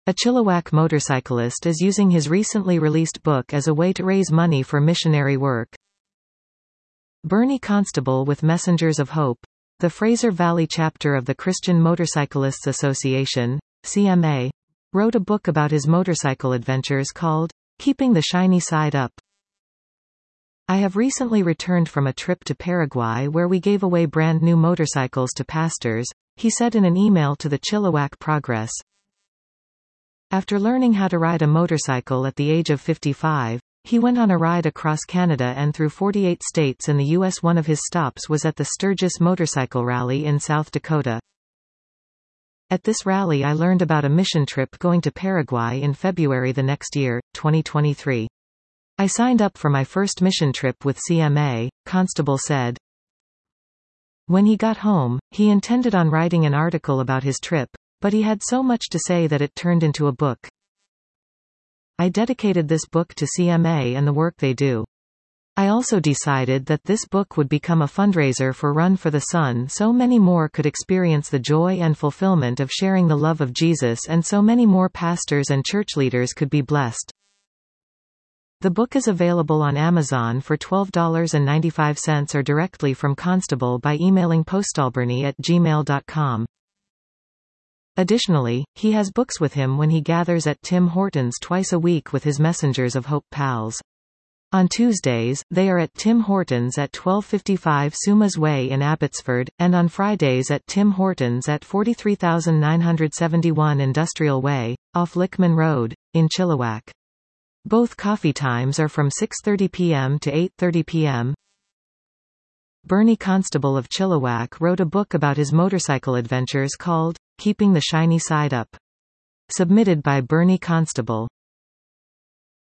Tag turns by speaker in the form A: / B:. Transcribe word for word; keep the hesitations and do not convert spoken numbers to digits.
A: A Chilliwack motorcyclist is using his recently released book as a way to raise money for missionary work. Bernie Constable with Messengers of Hope. The Fraser Valley chapter of the Christian Motorcyclists Association, C M A, wrote a book about his motorcycle adventures called, Keeping the Shiny Side Up. I have recently returned from a trip to Paraguay where we gave away brand new motorcycles to pastors, he said in an email to the Chilliwack Progress. After learning how to ride a motorcycle at the age of fifty-five, he went on a ride across Canada and through forty-eight states in the U S. One of his stops was at the Sturgis Motorcycle Rally in South Dakota. At this rally I learned about a mission trip going to Paraguay in February the next year, twenty twenty-three. I signed up for my first mission trip with C M A, Constable said. When he got home, he intended on writing an article about his trip, but he had so much to say that it turned into a book. I dedicated this book to C M A and the work they do. I also decided that this book would become a fundraiser for Run for the Sun so many more could experience the joy and fulfillment of sharing the love of Jesus and so many more pastors and church leaders could be blessed. The book is available on Amazon for twelve dollars and ninety-five cents or directly from Constable by emailing postalbernie at gmail dot com. Additionally, he has books with him when he gathers at Tim Hortons twice a week with his Messengers of Hope pals. On Tuesdays, they are at Tim Hortons at twelve fifty-five Sumas Way in Abbotsford, and on Fridays at Tim Hortons at forty-three thousand nine hundred seventy-one Industrial Way, off Lickman Road, in Chilliwack. Both coffee times are from six thirty p m to eight thirty p m Bernie Constable of Chilliwack wrote a book about his motorcycle adventures called, Keeping the Shiny Side Up. Submitted by Bernie Constable.